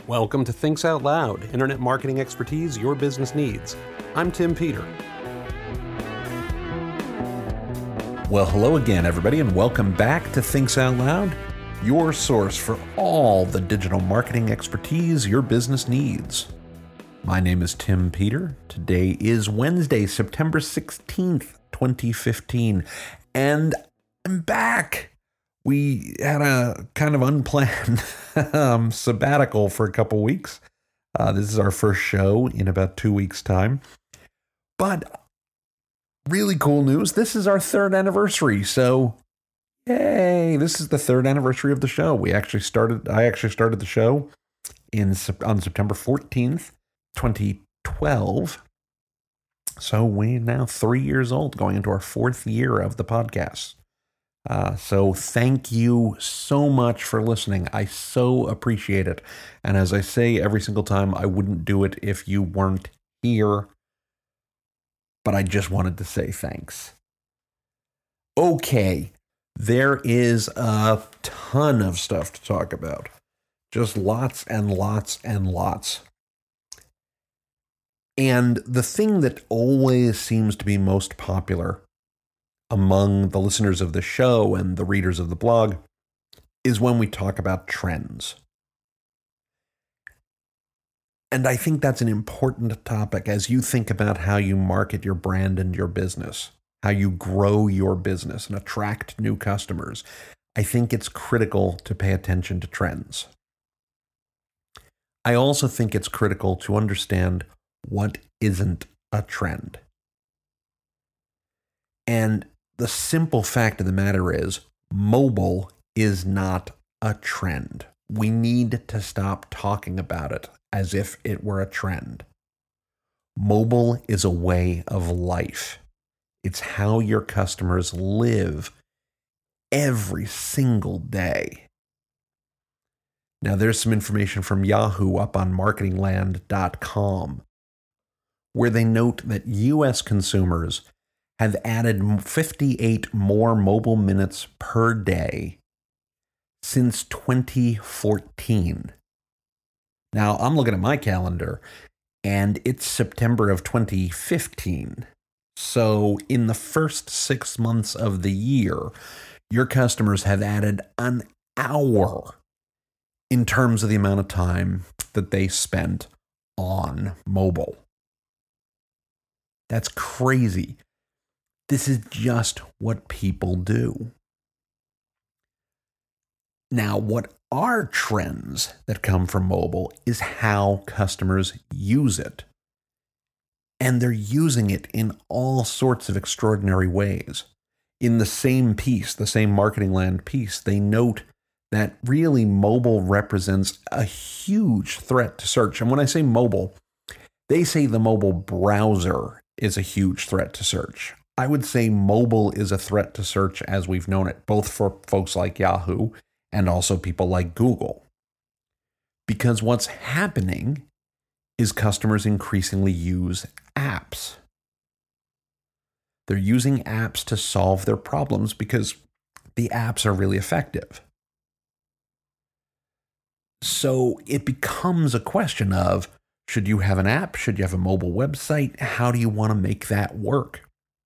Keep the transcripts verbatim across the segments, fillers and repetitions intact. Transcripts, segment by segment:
Welcome to Thinks Out Loud, internet marketing expertise your business needs. I'm Tim Peter. Well, hello again, everybody, and welcome back to Thinks Out Loud, your source for all the digital marketing expertise your business needs. My name is Tim Peter. Today is Wednesday, September sixteenth, twenty fifteen, and I'm back. We had a kind of unplanned um, sabbatical for a couple weeks. Uh, this is our first show in about two weeks' time. But really cool news. This is our third anniversary. So, yay. This is the third anniversary of the show. We actually started, I actually started the show in on September fourteenth, twenty twelve. So we're now three years old, going into our fourth year of the podcast. Uh, so thank you so much for listening. I so appreciate it. And as I say every single time, I wouldn't do it if you weren't here. But I just wanted to say thanks. Okay, there is a ton of stuff to talk about. Just lots and lots and lots. And the thing that always seems to be most popular among the listeners of the show and the readers of the blog is when we talk about trends. And I think that's an important topic as you think about how you market your brand and your business, how you grow your business and attract new customers. I think it's critical to pay attention to trends. I also think it's critical to understand what isn't a trend. And the simple fact of the matter is, mobile is not a trend. We need to stop talking about it as if it were a trend. Mobile is a way of life. It's how your customers live every single day. Now, there's some information from Yahoo up on marketing land dot com, where they note that U S consumers have added fifty-eight more mobile minutes per day since twenty fourteen. Now, I'm looking at my calendar, and it's September of twenty fifteen. So in the first six months of the year, your customers have added an hour in terms of the amount of time that they spent on mobile. That's crazy. This is just what people do. Now, what are trends that come from mobile is how customers use it. And they're using it in all sorts of extraordinary ways. In the same piece, the same Marketing Land piece, they note that really mobile represents a huge threat to search. And when I say mobile, they say the mobile browser is a huge threat to search. I would say mobile is a threat to search as we've known it, both for folks like Yahoo and also people like Google. Because what's happening is customers increasingly use apps. They're using apps to solve their problems because the apps are really effective. So it becomes a question of, should you have an app? Should you have a mobile website? How do you want to make that work?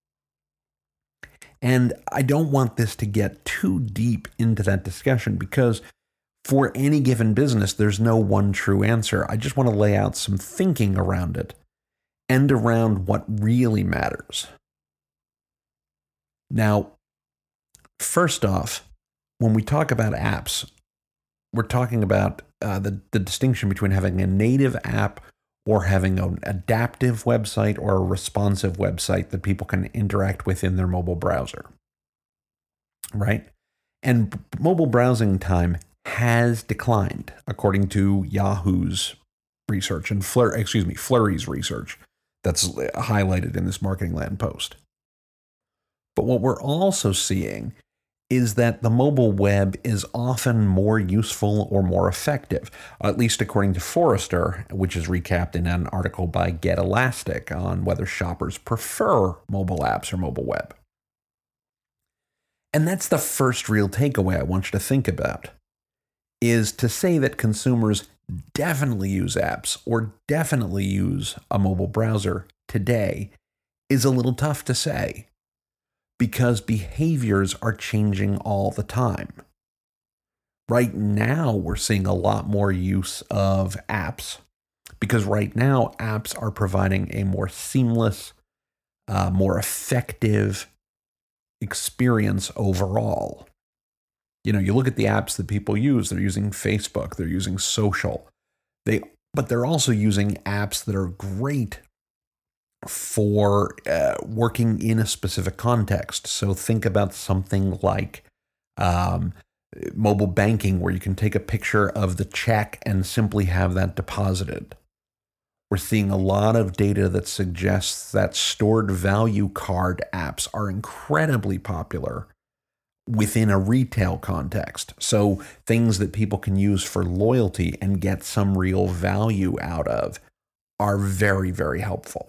And I don't want this to get too deep into that discussion because for any given business, there's no one true answer. I just want to lay out some thinking around it and around what really matters. Now, first off, when we talk about apps, we're talking about uh, the, the distinction between having a native app or having an adaptive website or a responsive website that people can interact with in their mobile browser, right? And mobile browsing time has declined, according to Yahoo's research and Flur, excuse me, Flurry's research that's highlighted in this Marketing Land post. But what we're also seeing is that the mobile web is often more useful or more effective, at least according to Forrester, which is recapped in an article by Get Elastic on whether shoppers prefer mobile apps or mobile web. And that's the first real takeaway I want you to think about, is to say that consumers definitely use apps or definitely use a mobile browser today is a little tough to say because behaviors are changing all the time. Right now, we're seeing a lot more use of apps because right now apps are providing a more seamless, uh, more effective experience overall. You know, you look at the apps that people use, they're using Facebook, they're using social, they, but they're also using apps that are great for uh, working in a specific context. So think about something like um, mobile banking, where you can take a picture of the check and simply have that deposited. We're seeing a lot of data that suggests that stored value card apps are incredibly popular within a retail context. So things that people can use for loyalty and get some real value out of are very, very helpful.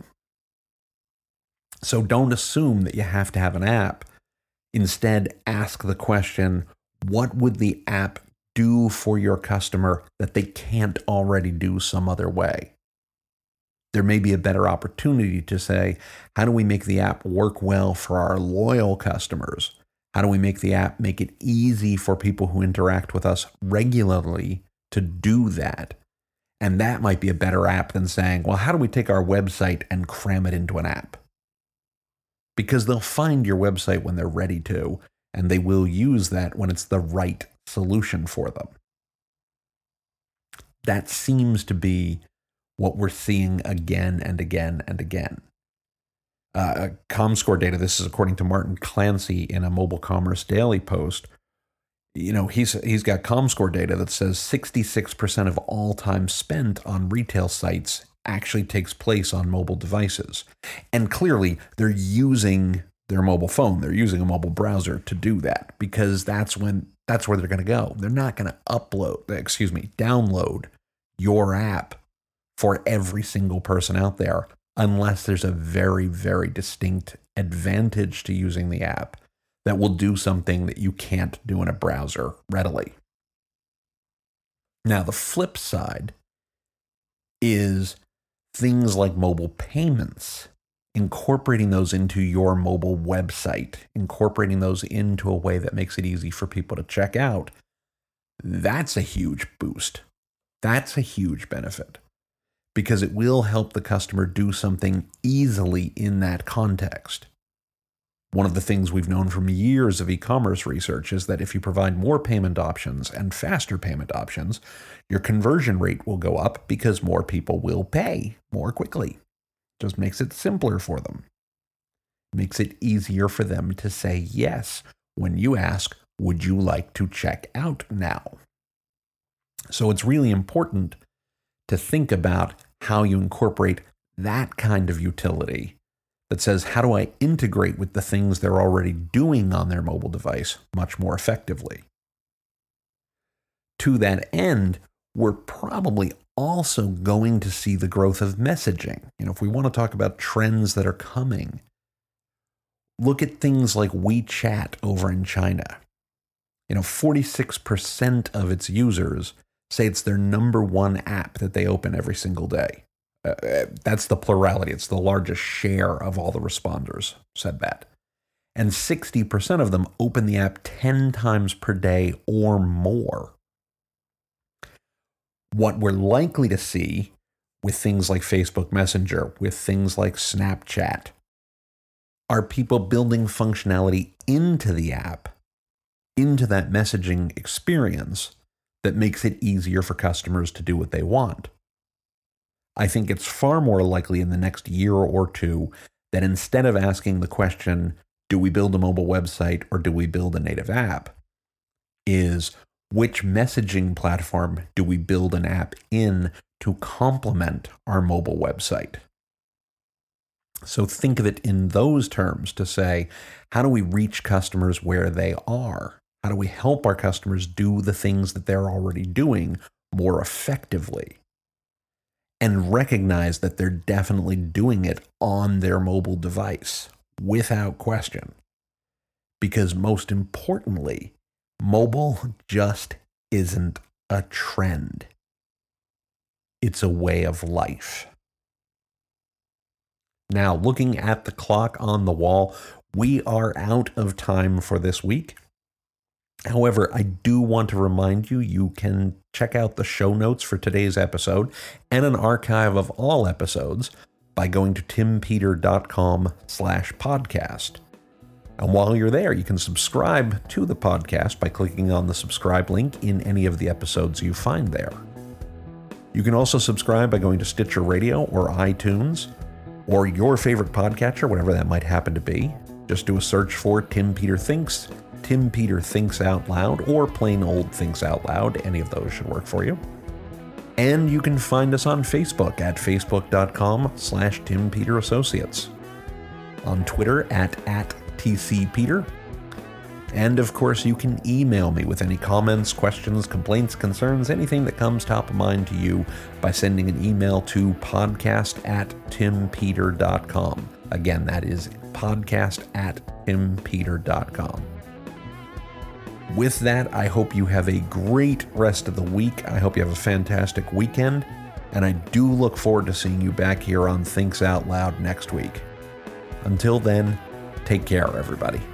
So don't assume that you have to have an app. Instead, ask the question, what would the app do for your customer that they can't already do some other way? There may be a better opportunity to say, how do we make the app work well for our loyal customers? How do we make the app make it easy for people who interact with us regularly to do that? And that might be a better app than saying, well, how do we take our website and cram it into an app? Because they'll find your website when they're ready to, and they will use that when it's the right solution for them. That seems to be what we're seeing again and again and again. Uh, Comscore data, this is according to Martin Clancy in a Mobile Commerce Daily post. You know, he's he's got Comscore data that says sixty-six percent of all time spent on retail sites actually takes place on mobile devices. And clearly, they're using their mobile phone. They're using a mobile browser to do that because that's when that's where they're going to go. They're not going to upload, excuse me, download your app for every single person out there unless there's a very, very distinct advantage to using the app that will do something that you can't do in a browser readily. Now, the flip side is things like mobile payments, incorporating those into your mobile website, incorporating those into a way that makes it easy for people to check out. That's a huge boost. That's a huge benefit because it will help the customer do something easily in that context. One of the things we've known from years of e-commerce research is that if you provide more payment options and faster payment options, your conversion rate will go up because more people will pay more quickly. Just makes it simpler for them. Makes it easier for them to say yes when you ask, would you like to check out now? So it's really important to think about how you incorporate that kind of utility that says, how do I integrate with the things they're already doing on their mobile device much more effectively? To that end, we're probably also going to see the growth of messaging. You know, if we want to talk about trends that are coming, look at things like WeChat over in China. You know, forty-six percent of its users say it's their number one app that they open every single day. Uh, that's the plurality. It's the largest share of all the responders said that. And sixty percent of them open the app ten times per day or more. What we're likely to see with things like Facebook Messenger, with things like Snapchat, are people building functionality into the app, into that messaging experience that makes it easier for customers to do what they want. I think it's far more likely in the next year or two that instead of asking the question, do we build a mobile website or do we build a native app, is which messaging platform do we build an app in to complement our mobile website? So think of it in those terms to say, how do we reach customers where they are? How do we help our customers do the things that they're already doing more effectively? And recognize that they're definitely doing it on their mobile device, without question. Because most importantly, mobile just isn't a trend. It's a way of life. Now, looking at the clock on the wall, we are out of time for this week. However, I do want to remind you, you can check out the show notes for today's episode and an archive of all episodes by going to timpeter.com slash podcast. And while you're there, you can subscribe to the podcast by clicking on the subscribe link in any of the episodes you find there. You can also subscribe by going to Stitcher Radio or iTunes or your favorite podcatcher, whatever that might happen to be. Just do a search for Tim Peter Thinks, Tim Peter Thinks Out Loud, or plain old Thinks Out Loud. Any of those should work for you. And you can find us on Facebook at facebook.com slash Tim Peter Associates. On Twitter at, at TCPeter. And of course, you can email me with any comments, questions, complaints, concerns, anything that comes top of mind to you by sending an email to podcast at timpeter.com. Again, that is podcast at timpeter.com. With that, I hope you have a great rest of the week. I hope you have a fantastic weekend. And I do look forward to seeing you back here on Thinks Out Loud next week. Until then, take care, everybody.